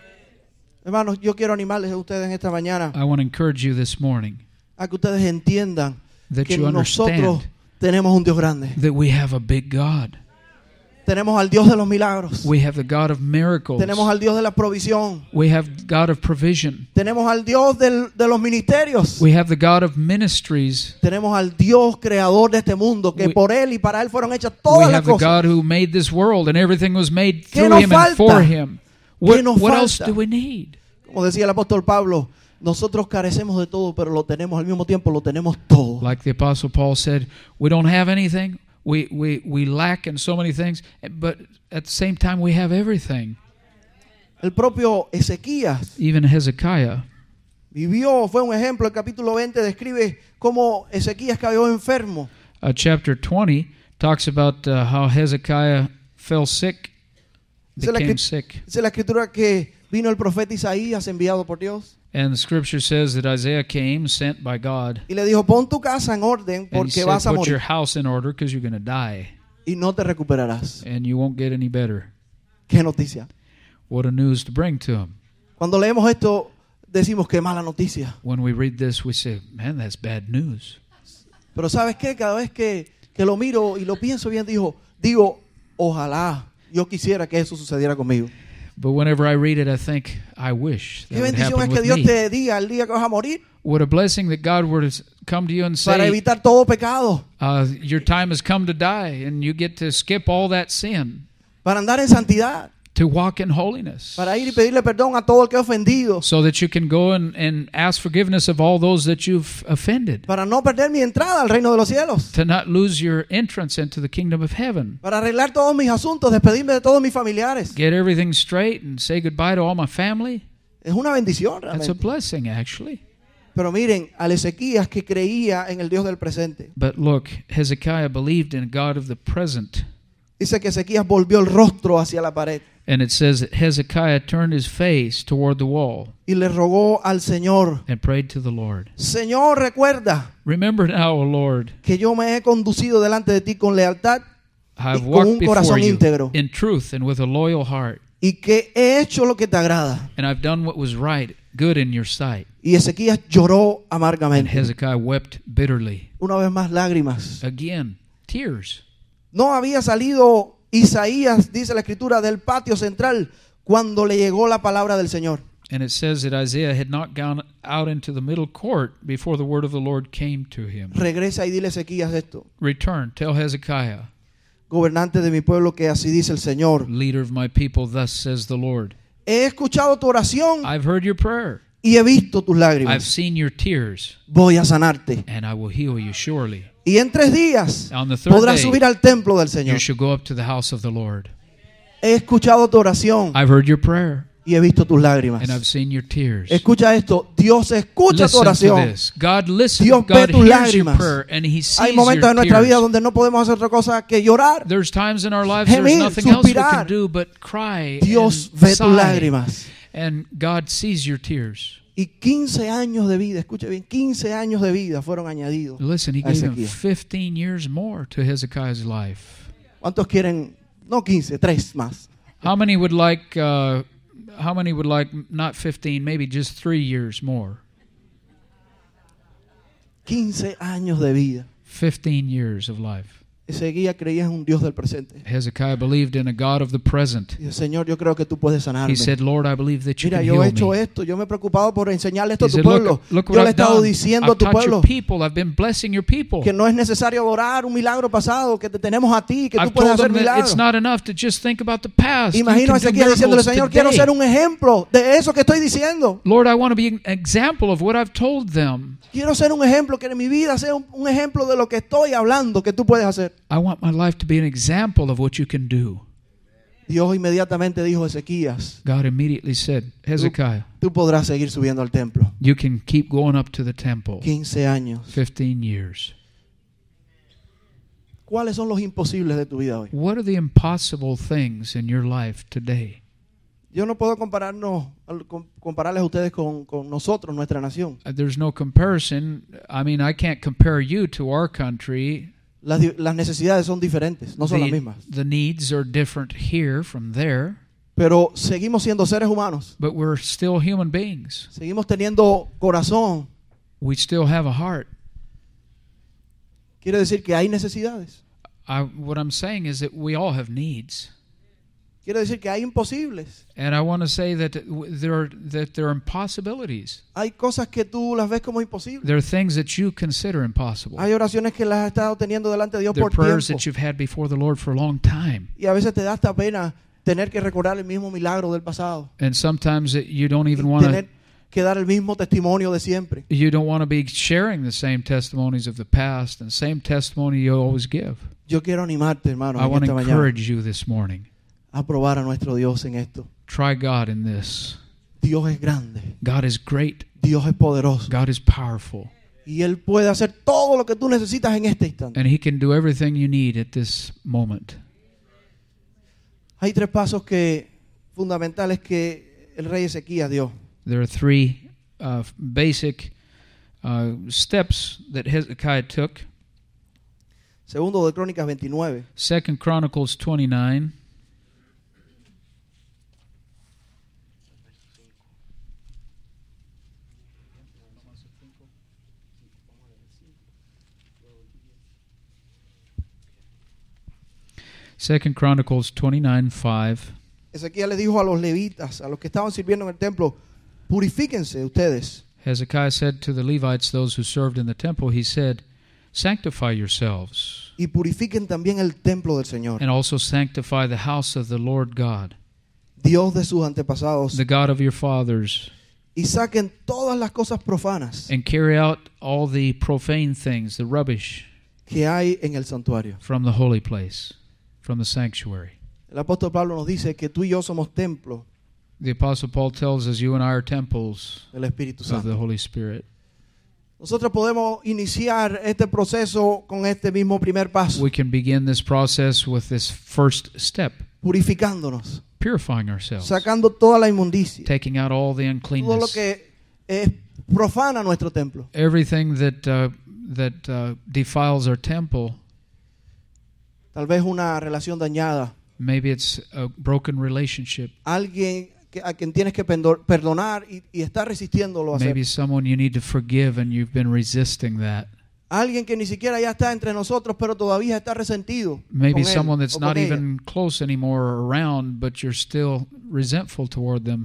S4: Hermanos, yo quiero animarles a ustedes en esta mañana
S3: I want to encourage you this morning
S4: a que ustedes entiendan
S3: that
S4: que
S3: you
S4: nosotros
S3: understand
S4: tenemos un Dios grande.
S3: that we have a big God.
S4: Tenemos al Dios de los milagros.
S3: We have the God of miracles.
S4: Tenemos al Dios de la provisión.
S3: We have God of provision.
S4: Tenemos al Dios de los ministerios.
S3: We have the God of ministries.
S4: Tenemos al Dios creador de este mundo, que
S3: We-
S4: por Él y para Él fueron hechas
S3: We
S4: todas las
S3: have the
S4: cosas.
S3: God who made this world and everything was made
S4: ¿Qué
S3: through
S4: nos
S3: Him and for
S4: falta?
S3: Him.
S4: ¿Qué nos
S3: What else
S4: falta?
S3: do we need?
S4: Como decía el apóstol Pablo, nosotros carecemos de todo, pero lo tenemos al mismo tiempo, lo tenemos todo.
S3: Like the Apostle Paul said, we don't have anything. We lack in so many things, but at the same time we have everything.
S4: El propio Ezequías
S3: Even Hezekiah,
S4: fue un ejemplo. El capítulo 20 describe cómo Ezequías cayó enfermo.
S3: chapter 20 talks about how Hezekiah fell sick,
S4: Dice la,
S3: became
S4: escri-
S3: sick.
S4: dice la escritura que vino el profeta Isaías enviado por Dios
S3: And the scripture says that Isaiah came, sent by God,
S4: y le dijo, pon tu casa en orden
S3: and he
S4: porque
S3: said,
S4: vas a
S3: put your
S4: morir
S3: house in order because you're going to die
S4: y no te recuperarás.
S3: and you won't get any better.
S4: Qué noticia.
S3: What a news to bring to him.
S4: Cuando leemos esto decimos qué mala noticia.
S3: When we read this, we say, man, that's bad news.
S4: Pero ¿sabes qué? Cada vez que lo miro y lo pienso bien, digo, ojalá yo quisiera que eso sucediera conmigo.
S3: But whenever I read it, I think, I wish that
S4: Qué
S3: would
S4: bendición es
S3: happen
S4: que
S3: with
S4: Dios
S3: me.
S4: te diga el día que vas a morir
S3: What a blessing that God were to come to you and
S4: para
S3: say,
S4: evitar todo pecado,
S3: your time has come to die, and you get to skip all that sin,
S4: para andar en santidad,
S3: to walk in holiness,
S4: para ir y pedirle perdón a todo el que ha ofendido,
S3: so that you can go and ask forgiveness of all those that you've offended,
S4: para no perder mi entrada al reino de los cielos,
S3: to not lose your entrance into the kingdom of heaven,
S4: para arreglar todos mis asuntos, despedirme de todos mis familiares.
S3: get everything straight and say goodbye to all my family.
S4: Es una bendición
S3: That's a
S4: realmente.
S3: blessing, actually.
S4: Pero miren, al Ezequías que creía en el Dios del presente.
S3: But look, Hezekiah believed in God of the present.
S4: Dice que Ezequías volvió el rostro hacia la pared
S3: And it says that Hezekiah turned his face toward the wall
S4: y le rogó al Señor,
S3: and prayed to the Lord.
S4: Señor, recuerda
S3: Remember now, O Lord,
S4: que yo me he conducido delante de ti con lealtad
S3: I have
S4: con
S3: walked
S4: un
S3: before
S4: corazón
S3: you
S4: íntegro
S3: in truth and with a loyal heart,
S4: y que he hecho lo que te agrada.
S3: and I've done what was right, good in your sight.
S4: Y Ezequías lloró
S3: And
S4: amargamente.
S3: Hezekiah wept bitterly.
S4: Una vez más, lágrimas.
S3: Again, tears.
S4: No había salido Isaías, dice la escritura, del patio central cuando le llegó la palabra del Señor.
S3: And it says that Isaiah had not gone out into the middle court before the word of the Lord came to him.
S4: Regresa y dile a Ezequías esto.
S3: Return, tell Hezekiah,
S4: Gobernante de mi pueblo, que así dice el Señor.
S3: leader of my people, thus says the Lord.
S4: He escuchado tu oración
S3: I've heard your prayer.
S4: y he visto tus
S3: I've
S4: lágrimas.
S3: seen your tears,
S4: Voy a sanarte.
S3: and I will heal you surely.
S4: Y en 3 días
S3: On the third
S4: podrás
S3: day,
S4: subir al templo del
S3: you
S4: Señor.
S3: shall go up to the house of the Lord.
S4: He escuchado tu oración
S3: I've heard your prayer,
S4: y he visto tus lágrimas.
S3: and I've seen your tears.
S4: Escucha esto. Dios escucha tu
S3: Listen to
S4: oración.
S3: this. God listens.
S4: Dios ve
S3: God
S4: tus
S3: hears your
S4: lágrimas.
S3: prayer, and He sees
S4: Hay
S3: your
S4: momentos en nuestra vida
S3: tears.
S4: donde no podemos hacer otra cosa que llorar.
S3: There's times in our lives there's
S4: Gemir,
S3: nothing else we
S4: suspirar.
S3: can do but cry
S4: Dios
S3: and
S4: ve tus
S3: sigh.
S4: lágrimas.
S3: And God sees your tears.
S4: Y 15 años de vida, escuche bien, 15 años de vida fueron añadidos.
S3: Listen, He
S4: a
S3: gave him
S4: Ezequiel.
S3: 15 years more to Hezekiah's life.
S4: ¿Cuántos quieren? No 15, 3 más.
S3: How many would like? How many would like not 15, maybe just 3 years more?
S4: 15 años de vida.
S3: 15 years of life.
S4: Ezequiel creía en un Dios del presente.
S3: Hezekiah believed in a God of the present.
S4: Y dice, Señor, yo creo que tú puedes sanarme.
S3: He said, Lord, I believe that you
S4: Mira,
S3: can
S4: yo he
S3: heal
S4: hecho
S3: me.
S4: esto, yo me he preocupado por enseñarle esto
S3: He
S4: a tu
S3: said,
S4: pueblo.
S3: look
S4: Yo
S3: what
S4: le he
S3: I've
S4: estado
S3: done.
S4: diciendo a
S3: I've
S4: tu
S3: taught
S4: pueblo
S3: your people. I've been blessing your people.
S4: que no es necesario adorar un milagro pasado, que te tenemos a ti, que tú
S3: I've
S4: puedes
S3: told
S4: hacer
S3: them that it's
S4: milagros.
S3: not enough to just think about the past. You
S4: Imagino a
S3: can do
S4: Ezequiel diciéndole,
S3: miracles
S4: Señor, quiero
S3: today.
S4: ser un ejemplo de eso que estoy diciendo.
S3: Lord, I want to be an example of what I've told them.
S4: Quiero ser un ejemplo, que en mi vida sea un ejemplo de lo que estoy hablando, que tú puedes hacer.
S3: I want my life to be an example of what you can do.
S4: Dios inmediatamente dijo a Ezequías,
S3: God immediately said, Hezekiah,
S4: tú podrás seguir subiendo al templo.
S3: you can keep going up to the temple.
S4: 15 años.
S3: 15 years.
S4: ¿Cuáles son los imposibles de tu vida hoy?
S3: What are the impossible things in your life today?
S4: Yo no puedo compararles a ustedes con nosotros, nuestra nación.
S3: There's no comparison. I mean, I can't compare you to our country.
S4: Las necesidades son diferentes, no son las mismas.
S3: The needs are different here from there,
S4: Pero seguimos siendo seres humanos.
S3: but we're still human beings.
S4: Seguimos teniendo corazón.
S3: We still have a heart.
S4: Quiere decir que hay necesidades.
S3: What I'm saying is that we all have needs.
S4: Quiere decir que hay imposibles.
S3: And I want to say that there are impossibilities.
S4: Hay cosas que tú las ves como imposibles.
S3: There are things that you consider impossible.
S4: Hay oraciones que las has estado teniendo delante de Dios
S3: There are
S4: por
S3: prayers
S4: tiempo.
S3: that you've had before the Lord for a long time.
S4: Y a veces te da hasta pena tener que recordar el mismo milagro del pasado.
S3: And sometimes you don't
S4: Y
S3: even want to
S4: tener que dar el mismo testimonio de siempre.
S3: be sharing the same testimonies of the past and same testimony you always give.
S4: Yo quiero animarte, hermano,
S3: I
S4: en
S3: want to
S4: esta mañana
S3: encourage you this morning.
S4: a probar a nuestro Dios en esto.
S3: Try God in this.
S4: Dios es grande.
S3: God is great.
S4: Dios es poderoso.
S3: God is powerful.
S4: Y Él puede hacer todo lo que tú necesitas en este instante.
S3: And He can do everything you need at this moment.
S4: Hay 3 pasos fundamentales que el rey Ezequías dio.
S3: There are 3 basic steps that Hezekiah took.
S4: Segundo de Crónicas 29.
S3: 2 Chronicles 29. Second Chronicles 29:5.
S4: Ezequías le dijo a los levitas, a los que estaban sirviendo en el templo, purifíquense ustedes.
S3: Hezekiah said to the Levites, those who served in the temple, he said, sanctify yourselves,
S4: Y purifiquen también el templo del Señor,
S3: and also sanctify the house of the Lord God,
S4: Dios de sus antepasados,
S3: the God of your fathers,
S4: y saquen todas las cosas profanas
S3: and carry out all the profane things, the rubbish,
S4: que hay en el santuario.
S3: from the holy place, from the sanctuary.
S4: El apóstol Pablo nos dice que tú y yo somos templo
S3: The Apostle Paul tells us you and I are temples
S4: del Espíritu
S3: of the
S4: Santo.
S3: Holy Spirit.
S4: Nosotros podemos iniciar este proceso con este mismo primer paso,
S3: We can begin this process with this first step,
S4: purificándonos,
S3: purifying ourselves,
S4: sacando toda la inmundicia,
S3: taking out all the
S4: todo lo
S3: uncleanness,
S4: que profana nuestro templo.
S3: everything that defiles our temple.
S4: Tal vez una relación dañada,
S3: Maybe it's a broken relationship.
S4: alguien a quien tienes que perdonar y está resistiéndolo a hacer.
S3: Maybe someone you need to forgive and you've been resisting that.
S4: Alguien que ni siquiera ya está entre nosotros, pero todavía está resentido.
S3: Maybe
S4: con él
S3: someone that's
S4: o con
S3: not
S4: ella.
S3: even close anymore or around, but you're still resentful toward them.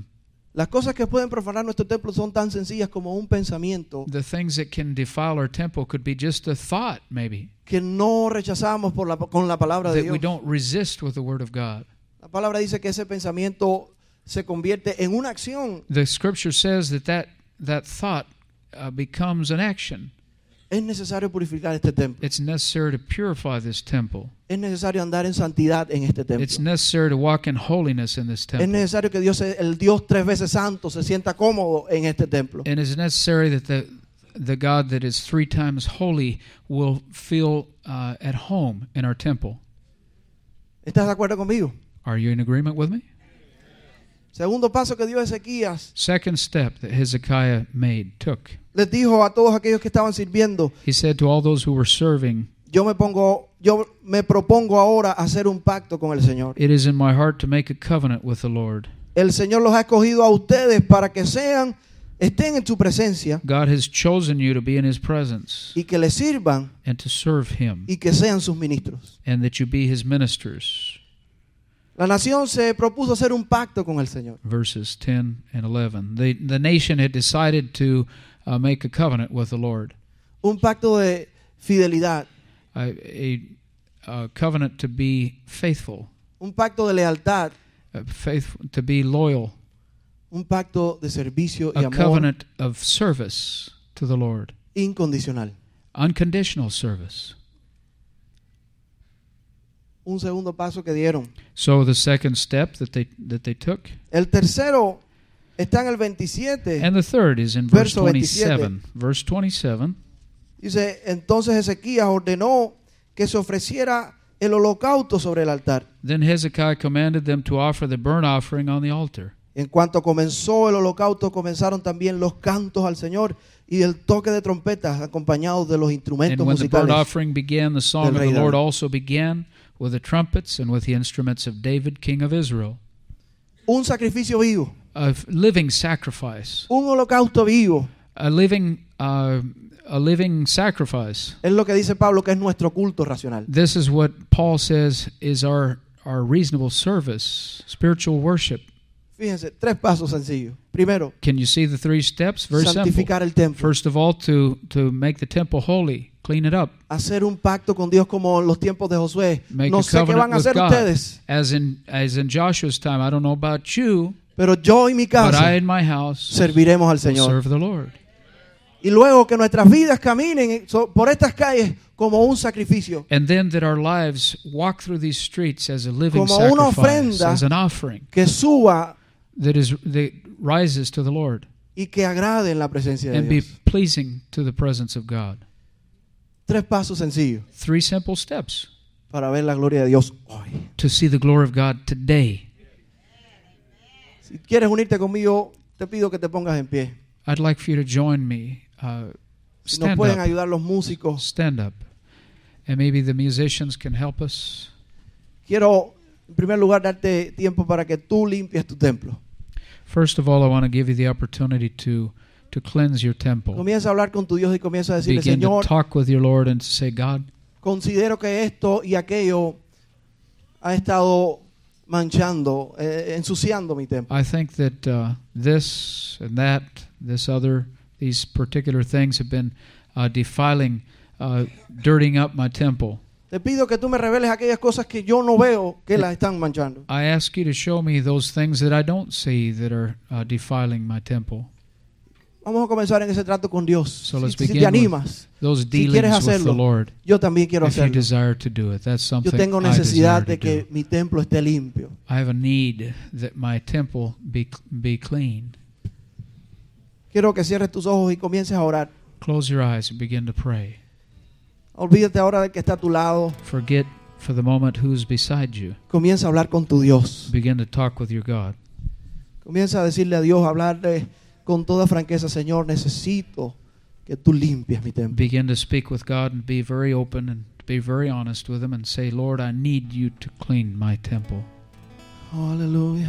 S4: Las cosas que pueden profanar nuestro templo son tan sencillas como un pensamiento
S3: The things that can defile our temple could be just a thought, maybe,
S4: que no rechazamos con la palabra de
S3: that we
S4: Dios.
S3: don't resist with the Word of God.
S4: La palabra dice que ese pensamiento se convierte en una acción.
S3: The Scripture says that thought becomes an action.
S4: Es necesario purificar este templo.
S3: It's necessary to purify this temple.
S4: Es necesario andar en santidad en este templo.
S3: It's necessary to walk in holiness in this
S4: Es
S3: temple.
S4: necesario que Dios, el Dios 3 veces santo, se sienta cómodo en este templo.
S3: And it's necessary that the God that is 3 times holy will feel at home in our temple.
S4: ¿Estás de acuerdo conmigo?
S3: Are you in agreement with me?
S4: Segundo paso que dio Ezequías,
S3: Second step that Hezekiah took.
S4: les dijo a todos aquellos que estaban sirviendo:
S3: He said to all those who were serving,
S4: yo me propongo ahora hacer un pacto con el Señor.
S3: "It is in my heart to make a covenant with the Lord."
S4: El Señor los ha escogido a ustedes para que estén en su presencia
S3: God has chosen you to be in His presence
S4: y que le sirvan
S3: and to serve Him,
S4: y que sean sus ministros.
S3: and that you be His ministers.
S4: La nación se propuso hacer un pacto con el Señor.
S3: Verses 10 and 11. The nation had decided to make a covenant with the Lord,
S4: Un pacto de fidelidad,
S3: a covenant to be faithful,
S4: un pacto de lealtad,
S3: to be loyal,
S4: un pacto de servicio y
S3: a
S4: amor
S3: covenant of service to the Lord,
S4: incondicional.
S3: unconditional service.
S4: Un segundo paso que dieron.
S3: So the second step that they took,
S4: El tercero está en el 27.
S3: and the third is in verse
S4: Verso 27.
S3: 27. Verse 27.
S4: Dice, entonces Ezequías ordenó que se ofreciera el holocausto sobre el altar.
S3: Then Hezekiah commanded them to offer the burnt offering on the altar.
S4: En cuanto comenzó el holocausto, comenzaron también los cantos al Señor y el toque de trompetas acompañados de los
S3: And
S4: instrumentos
S3: when the burnt
S4: musicales.
S3: offering began, the song
S4: del
S3: of
S4: rey
S3: the Lord
S4: David.
S3: also began with the trumpets and with the instruments of David, king of Israel.
S4: Un sacrificio vivo,
S3: A living sacrifice.
S4: un holocausto vivo.
S3: A living sacrifice.
S4: Es lo que dice Pablo que es nuestro culto racional.
S3: This is what Paul says is our reasonable service, spiritual worship.
S4: Fíjense, 3 pasos sencillos. Primero,
S3: Can you see the 3 steps? Very simple.
S4: santificar el templo.
S3: First of all, to make the temple holy, clean it up.
S4: Hacer un pacto con Dios como en los tiempos de Josué.
S3: Make
S4: No
S3: a
S4: sé qué van
S3: covenant
S4: a
S3: with
S4: hacer
S3: God.
S4: ustedes,
S3: As in Joshua's time, I don't know about you,
S4: pero yo y mi
S3: but I
S4: casa
S3: and my house
S4: serviremos al
S3: will
S4: Señor.
S3: serve the Lord.
S4: Y luego que nuestras vidas caminen por estas calles como un sacrificio,
S3: And then that our lives walk through these streets as a living
S4: Como una
S3: sacrifice,
S4: ofrenda
S3: as an offering
S4: que suba
S3: that rises to the Lord
S4: y que agrade en la presencia de
S3: and be
S4: Dios.
S3: pleasing to the presence of God.
S4: 3 pasos sencillos
S3: 3 simple steps
S4: para ver la gloria de Dios hoy.
S3: to see the glory of God today.
S4: Si quieres unirte conmigo, te pido que te pongas en pie.
S3: I'd like for you to join me.
S4: Si nos
S3: Stand
S4: pueden
S3: up.
S4: ayudar los músicos.
S3: Stand up. And maybe the musicians can help us.
S4: Quiero, en primer lugar, darte tiempo para que tú limpies tu templo.
S3: First of all, I want to give you the opportunity to cleanse your temple.
S4: Comienza a hablar con tu Dios y comienza a decirle:
S3: Begin to
S4: Señor,
S3: talk with your Lord and to say, God,
S4: considero que esto y aquello ha estado manchando, ensuciando mi templo.
S3: I think that this and that, these particular things have been defiling, dirtying up my temple.
S4: Te pido que tú me reveles aquellas cosas que yo no veo que las están manchando.
S3: I ask you to show me those things that I don't see that are defiling my temple.
S4: Vamos a comenzar en ese trato con Dios.
S3: So let's
S4: Si te
S3: begin
S4: animas,
S3: Those
S4: si quieres
S3: dealings with the
S4: hacerlo,
S3: Lord.
S4: yo también quiero
S3: If you
S4: hacerlo.
S3: desire to do it, that's
S4: Yo
S3: something
S4: tengo
S3: I desire
S4: necesidad
S3: to
S4: de que
S3: do.
S4: mi templo esté limpio.
S3: I have a need that my temple be clean.
S4: Quiero que cierres tus ojos y comiences a orar.
S3: Close your eyes and begin to pray.
S4: Olvídate ahora del que está a tu lado.
S3: Forget for the moment who's beside you.
S4: Comienza a hablar con tu Dios.
S3: Begin to talk with your God.
S4: Comienza a decirle a Dios, a hablarle con toda franqueza: Señor, necesito que tú limpies mi templo.
S3: Begin to speak with God and be very open and be very honest with Him and say, Lord, I need you to clean my temple.
S4: Oh, aleluya.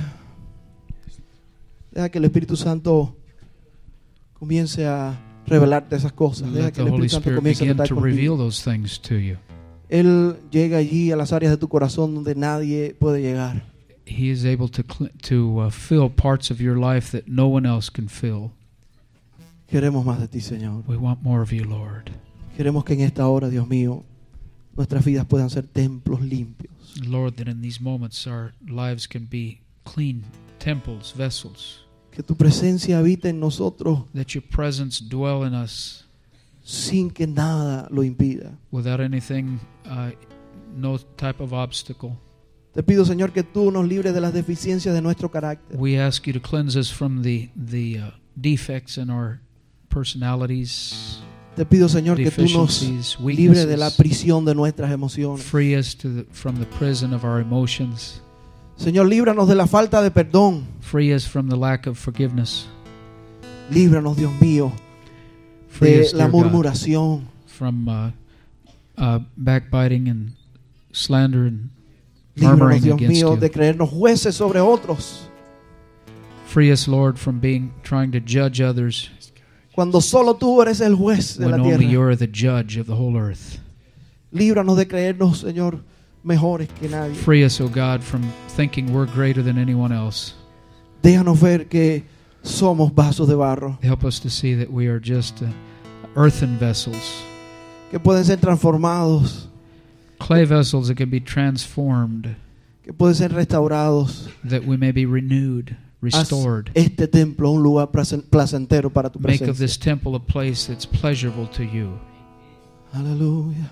S4: Deja que el Espíritu Santo comience a revelarte esas cosas. Deja
S3: Let
S4: que
S3: the
S4: el
S3: Holy
S4: Espíritu Santo
S3: Spirit
S4: comience a
S3: begin
S4: tratar
S3: to
S4: contigo.
S3: reveal those things to you.
S4: Él llega allí a las áreas de tu corazón donde nadie puede llegar.
S3: He is able to fill parts of your life that no one else can fill.
S4: Queremos más de ti, Señor.
S3: We want more of you, Lord.
S4: Queremos que en esta hora, Dios mío, nuestras vidas puedan ser templos limpios.
S3: Lord, that in these moments our lives can be clean temples, vessels.
S4: Que tu presencia habite en nosotros
S3: That your presence dwell in us
S4: sin que nada lo impida.
S3: without anything, no type of obstacle.
S4: Te pido, Señor, que tú nos libres de las deficiencias de nuestro carácter.
S3: We ask you to cleanse us from the defects in our personalities,
S4: Te pido, Señor, que tú nos
S3: deficiencies,
S4: libres de la
S3: weaknesses.
S4: prisión de nuestras emociones.
S3: Free us from the prison of our emotions.
S4: Señor, líbranos de la falta de perdón.
S3: Free us from the lack of forgiveness.
S4: Líbranos, Dios mío,
S3: Free
S4: de
S3: us,
S4: la
S3: dear God,
S4: murmuración.
S3: from backbiting and slander and
S4: Líbranos,
S3: murmuring
S4: Dios
S3: against
S4: mío,
S3: you.
S4: de creernos jueces sobre otros,
S3: Free us, Lord, from trying to judge others
S4: cuando solo tú eres el juez de
S3: when
S4: la
S3: only
S4: tierra.
S3: you're the judge of the whole earth.
S4: Líbranos de creernos, Señor, mejores que nadie.
S3: Free us, O God, from thinking we're greater than anyone else.
S4: Déjanos ver que somos vasos de barro,
S3: Help us to see that we are just earthen vessels,
S4: que pueden ser transformados,
S3: clay vessels that can be transformed,
S4: que pueden ser restaurados.
S3: that we may be renewed,
S4: Haz
S3: restored.
S4: este templo un lugar placentero para tu
S3: Make of
S4: presencia.
S3: this temple a place that's pleasurable to you.
S4: Aleluya.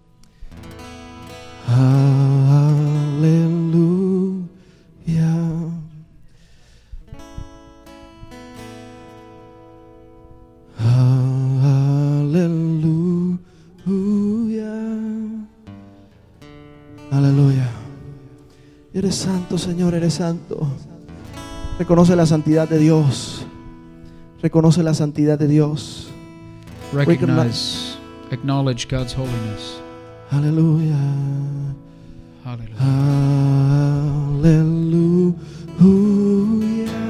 S4: Aleluya. Aleluya. Aleluya. Eres santo, Señor, eres santo. Reconoce la santidad de Dios. Reconoce la santidad de Dios.
S3: Acknowledge God's holiness.
S4: Aleluya.
S3: Hallelujah.
S4: Aleluya.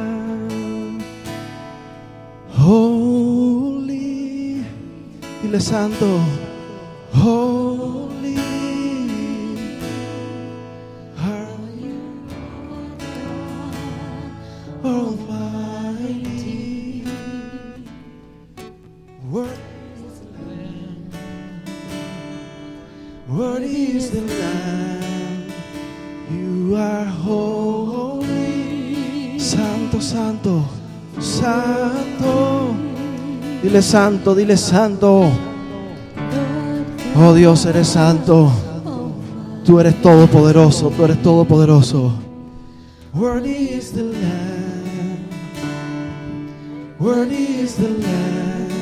S4: Holy. Dile santo. Holy. Are you Almighty? Worthy is the Lamb. You are holy. Santo, santo, santo. Dile santo, dile santo. Oh Dios, eres santo. Tú eres todopoderoso, tú eres todopoderoso. Worthy is the Lamb. Worthy is the Lamb.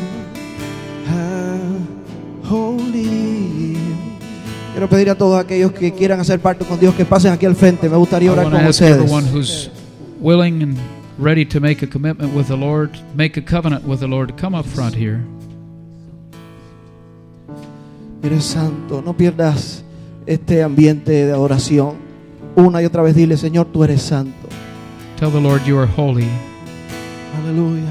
S4: Holy. Quiero pedir a todos aquellos que quieran hacer parte con Dios que pasen aquí al frente. Me gustaría
S3: I
S4: orar
S3: want to
S4: con
S3: ask
S4: ustedes.
S3: everyone who's willing and ready to make a commitment with the Lord, make a covenant with the Lord, to come up front here.
S4: Eres santo, no pierdas este ambiente de adoración. Una y otra vez dile, Señor, tú eres santo.
S3: Tell the Lord you are holy.
S4: Aleluya.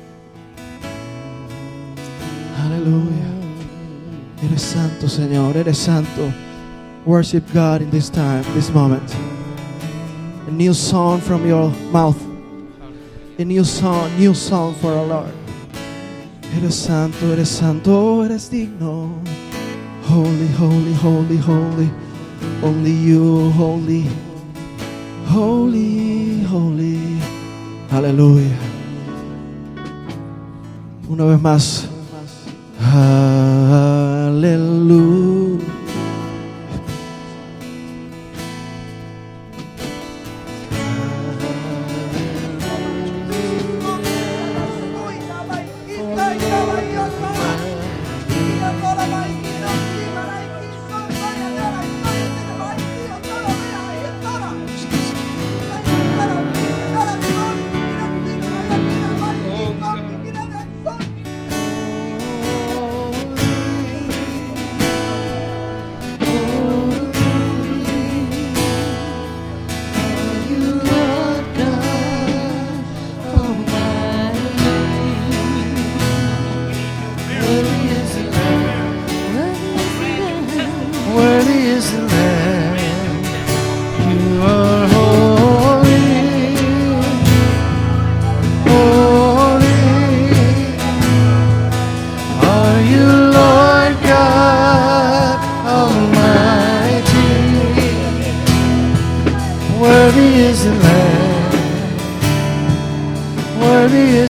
S4: Aleluya. Eres santo, Señor, eres santo. Worship God in this time, this moment. A new song from your mouth. A new song for our Lord. Eres santo, eres digno. Holy, holy, holy, holy. Only you, holy. Holy, holy. Aleluya. Una vez más. Aleluya.
S5: Worthy is the Lamb. Worthy is